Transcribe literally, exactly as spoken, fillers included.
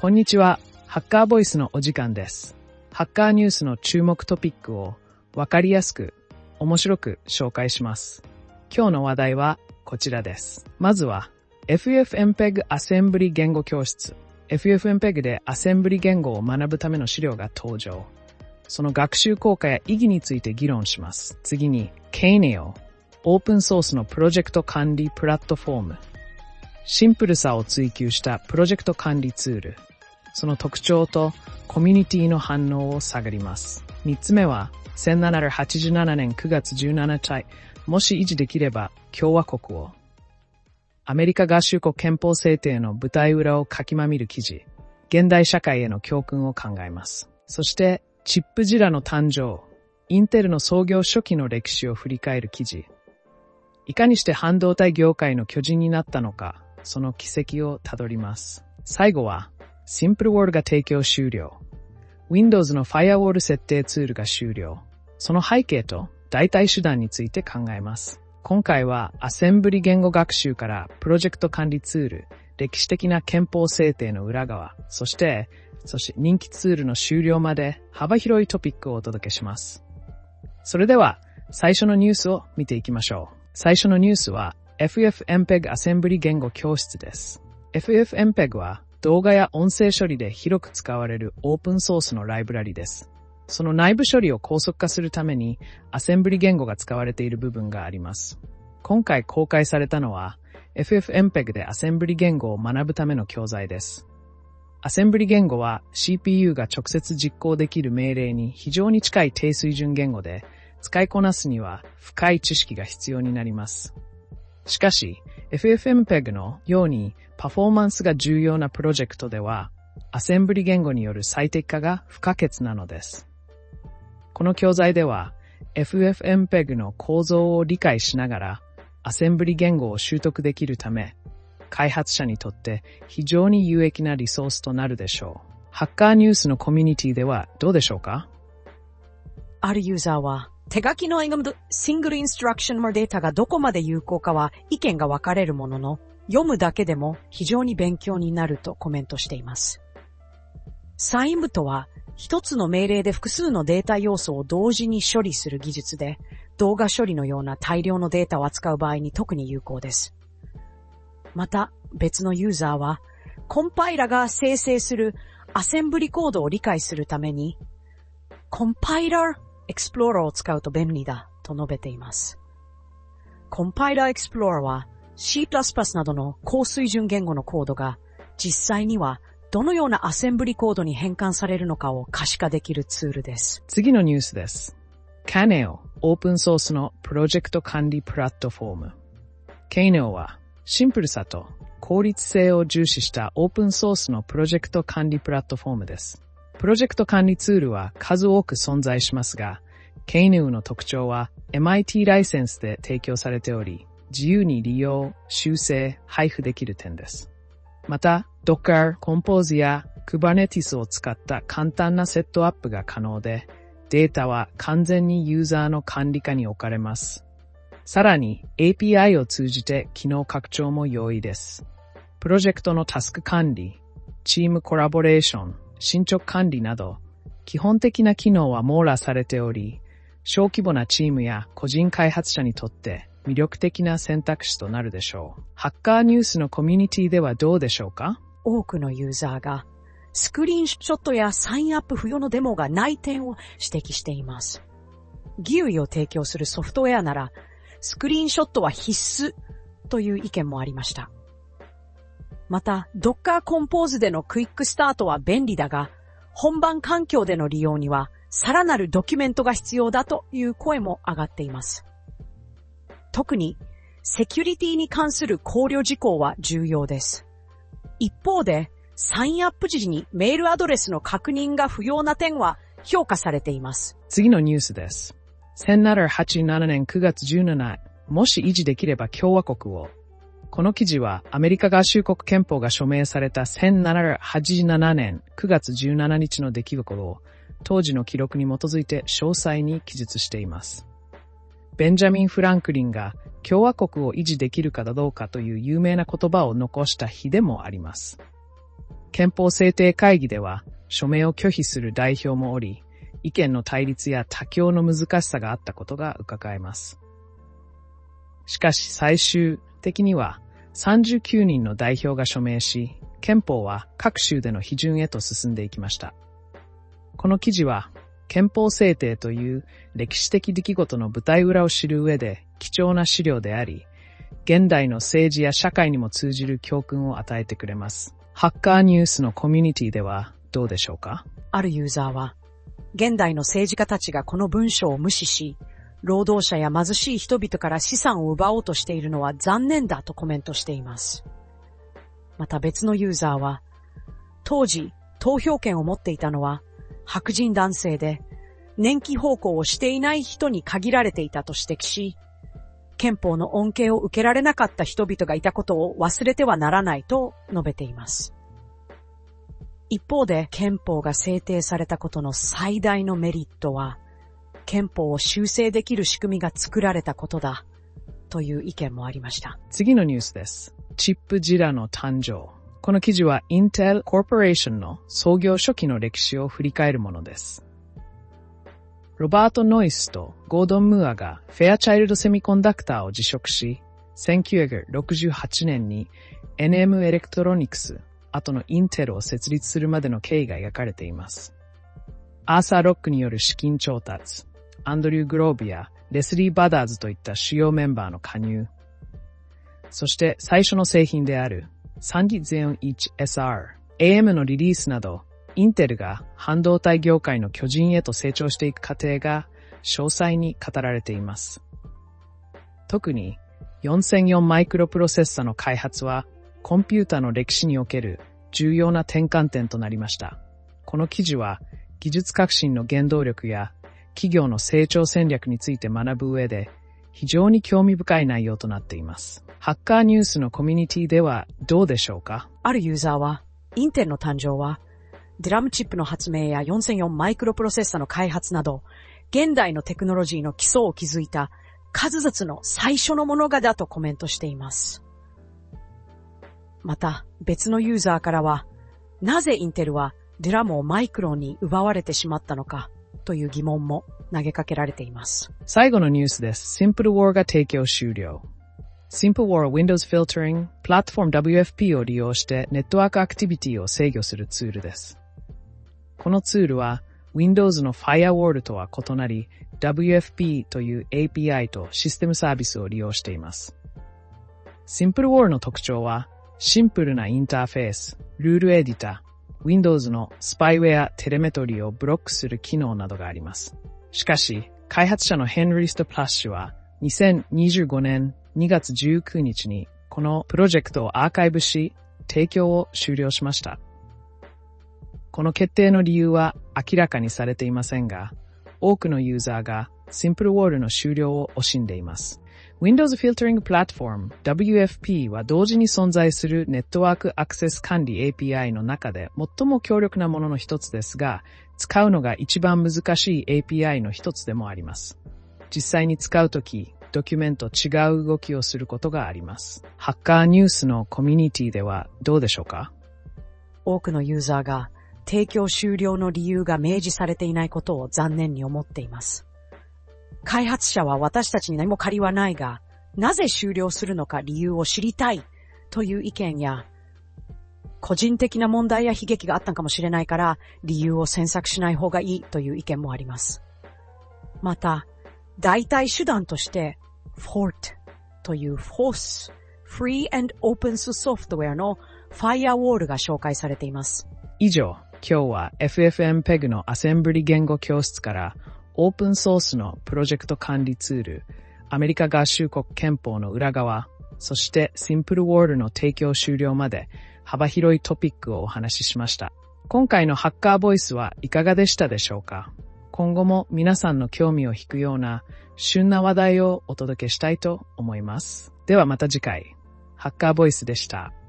こんにちは。ハッカーボイスのお時間です。ハッカーニュースの注目トピックをわかりやすく、面白く紹介します。今日の話題はこちらです。まずは エフエフエムペグ アセンブリ言語教室。エフエフエムペグ でアセンブリ言語を学ぶための資料が登場。その学習効果や意義について議論します。次に ケイネオ、オープンソースのプロジェクト管理プラットフォーム。シンプルさを追求したプロジェクト管理ツール。その特徴とコミュニティの反応を探ります。三つ目はせんななひゃくはちじゅうななねんくがつじゅうしちにち、もし維持できれば共和国を。アメリカ合衆国憲法制定の舞台裏をかきまみる記事。現代社会への教訓を考えます。そしてチップジラの誕生。インテルの創業初期の歴史を振り返る記事。いかにして半導体業界の巨人になったのか、その軌跡をたどります。最後はシンプルワールが提供終了。Windows の Firewall 設定ツールが終了。その背景と代替手段について考えます。今回はアセンブリ言語学習からプロジェクト管理ツール、歴史的な憲法制定の裏側、そして、そして人気ツールの終了まで幅広いトピックをお届けします。それでは最初のニュースを見ていきましょう。最初のニュースは エフエフエムペグ アセンブリ言語教室です。エフエフエムペグ は動画や音声処理で広く使われるオープンソースのライブラリです。その内部処理を高速化するためにアセンブリ言語が使われている部分があります。今回公開されたのは エフエフエムペグ でアセンブリ言語を学ぶための教材です。アセンブリ言語は シーピーユー が直接実行できる命令に非常に近い低水準言語で、使いこなすには深い知識が必要になります。しかし、エフエフエムペグ のようにパフォーマンスが重要なプロジェクトでは、アセンブリ言語による最適化が不可欠なのです。この教材では、エフエフエムペグ の構造を理解しながら、アセンブリ言語を習得できるため、開発者にとって非常に有益なリソースとなるでしょう。ハッカーニュースのコミュニティではどうでしょうか？ あるユーザーは、手書きの英語のシングルインストラクションのデータがどこまで有効かは意見が分かれるものの、読むだけでも非常に勉強になるとコメントしています。サイムとは、一つの命令で複数のデータ要素を同時に処理する技術で、動画処理のような大量のデータを扱う場合に特に有効です。また、別のユーザーは、コンパイラが生成するアセンブリコードを理解するために、コンパイラーエクスプローラーを使うと便利だと述べています。コンパイラーエクスプローラーは シープラスプラス などの高水準言語のコードが実際にはどのようなアセンブリコードに変換されるのかを可視化できるツールです。 次のニュースです。ケイネオ、オープンソースのプロジェクト管理プラットフォーム。ケイネオはシンプルさと効率性を重視したオープンソースのプロジェクト管理プラットフォームです。プロジェクト管理ツールは数多く存在しますが、ケイネオの特徴は エムアイティー ライセンスで提供されており、自由に利用、修正、配布できる点です。また、Docker、Compose や Kubernetes を使った簡単なセットアップが可能で、データは完全にユーザーの管理下に置かれます。さらに エーピーアイ を通じて機能拡張も容易です。プロジェクトのタスク管理、チームコラボレーション、進捗管理など、基本的な機能は網羅されており、小規模なチームや個人開発者にとって魅力的な選択肢となるでしょう。ハッカーニュースのコミュニティではどうでしょうか？ 多くのユーザーが、スクリーンショットやサインアップ不要のデモがない点を指摘しています。ギューイ を提供するソフトウェアなら、スクリーンショットは必須という意見もありました。また、Docker Compose でのクイックスタートは便利だが、本番環境での利用にはさらなるドキュメントが必要だという声も上がっています。特に、セキュリティに関する考慮事項は重要です。一方で、サインアップ時にメールアドレスの確認が不要な点は評価されています。 次のニュースです。せんななひゃくはちじゅうななねんくがつじゅうしちにち、もし維持できれば共和国を。この記事はアメリカ合衆国憲法が署名されたせんななひゃくはちじゅうななねんくがつじゅうしちにちの出来事を当時の記録に基づいて詳細に記述しています。ベンジャミン・フランクリンが共和国を維持できるかどうかという有名な言葉を残した日でもあります。 憲法制定会議では署名を拒否する代表もおり、意見の対立や妥協の難しさがあったことが伺えます。しかし最終的にはさんじゅうきゅうにんの代表が署名し、憲法は各州での批准へと進んでいきました。この記事は憲法制定という歴史的出来事の舞台裏を知る上で貴重な資料であり、現代の政治や社会にも通じる教訓を与えてくれます。ハッカーニュースのコミュニティではどうでしょうか？ あるユーザーは、現代の政治家たちがこの文章を無視し、労働者や貧しい人々から資産を奪おうとしているのは残念だとコメントしています。また別のユーザーは、当時投票権を持っていたのは白人男性で、年季奉公をしていない人に限られていたと指摘し、憲法の恩恵を受けられなかった人々がいたことを忘れてはならないと述べています。一方で憲法が制定されたことの最大のメリットは、憲法を修正できる仕組みが作られたことだという意見もありました。 次のニュースです。チップジラの誕生。この記事は Intel Corporation の創業初期の歴史を振り返るものです。ロバート・ノイスとゴードン・ムーアがフェアチャイルド・セミコンダクターを辞職し、せんきゅうひゃくろくじゅうはちねんに エヌエム エレクトロニクス、後のインテルを設立するまでの経緯が描かれています。アーサー・ロックによる資金調達、アンドリュー・グローブやレスリー・バダーズといった主要メンバーの加入、そして最初の製品である さんびぜろいちエスアール、エーエム のリリースなど、インテルが半導体業界の巨人へと成長していく過程が詳細に語られています。特によんせんよんマイクロプロセッサの開発はコンピュータの歴史における重要な転換点となりました。この記事は技術革新の原動力や企業の成長戦略について学ぶ上で非常に興味深い内容となっています。ハッカーニュースのコミュニティではどうでしょうか？ あるユーザーは、インテルの誕生はデラムチップの発明やよんせんよんマイクロプロセッサの開発など、現代のテクノロジーの基礎を築いた数々の最初のものだとコメントしています。また別のユーザーからは、なぜインテルはデラムをマイクロンに奪われてしまったのかという疑問も投げかけられています。 最後のニュースです。SimpleWar が提供終了。SimpleWar は Windows Filtering、Platform ダブリューエフピー を利用してネットワークアクティビティを制御するツールです。このツールは Windows の Firewall とは異なり ダブリューエフピー という エーピーアイ とシステムサービスを利用しています。SimpleWar の特徴はシンプルなインターフェース、ルールエディター、Windows のスパイウェア、テレメトリーをブロックする機能などがあります。しかし、開発者のヘンリー・スト・プラッシュはにせんにじゅうごねんにがつじゅうくにちにこのプロジェクトをアーカイブし、提供を終了しました。この決定の理由は明らかにされていませんが、多くのユーザーが SimpleWar の終了を惜しんでいます。Windows Filtering Platform ダブリューエフピー は同時に存在するネットワークアクセス管理 エーピーアイ の中で最も強力なものの一つですが、使うのが一番難しい エーピーアイ の一つでもあります。実際に使うとき、ドキュメント違う動きをすることがあります。ハッカーニュースのコミュニティではどうでしょうか？ 多くのユーザーが提供終了の理由が明示されていないことを残念に思っています。開発者は私たちに何も借りはないが、なぜ終了するのか理由を知りたいという意見や、個人的な問題や悲劇があったかもしれないから理由を詮索しない方がいいという意見もあります。また、代替手段として フォーテ という フォース Free and Open Source Software の Firewall が紹介されています。 以上、今日は エフエフエムペグ のアセンブリ言語教室からオープンソースのプロジェクト管理ツール、アメリカ合衆国憲法の裏側、そして SimpleWar の提供終了まで幅広いトピックをお話ししました。今回のハッカーボイスはいかがでしたでしょうか？今後も皆さんの興味を引くような旬な話題をお届けしたいと思います。ではまた次回、ハッカーボイスでした。